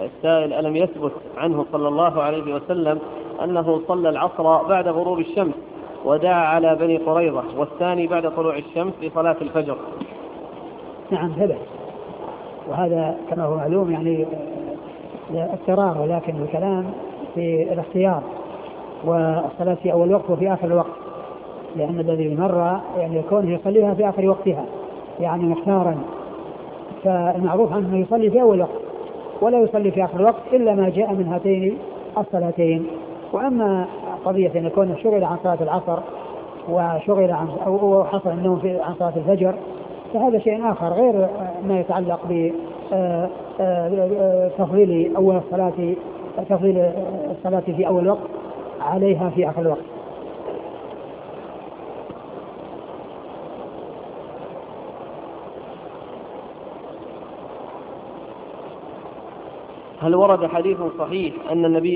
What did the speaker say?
السائل: ألم يثبت عنه صلى الله عليه وسلم أنه صلى العصر بعد غروب الشمس ودعا على بني قريظة، والثاني بعد طلوع الشمس لصلاة الفجر؟ نعم ثبت، وهذا كما هو معلوم يعني اضطرار، ولكن الكلام في الاختيار، والصلاة في أول وقت وفي آخر الوقت، لأن الذي مر يعني يكون يصليها في آخر وقتها يعني مختارا، فالمعروف عنه يصلي في أول وقت ولا يصلي في آخر الوقت إلا ما جاء من هاتين الصلاتين. وأما قضية أن يكون شغل عن صلاة العصر وشغل عن أو حصل النوم عن صلاة الفجر، فهذا شيء آخر غير ما يتعلق ب تفضيل أول الصلاة، تفضيل الصلاة في أول وقت عليها في آخر الوقت. هل ورد حديث صحيح أن النبي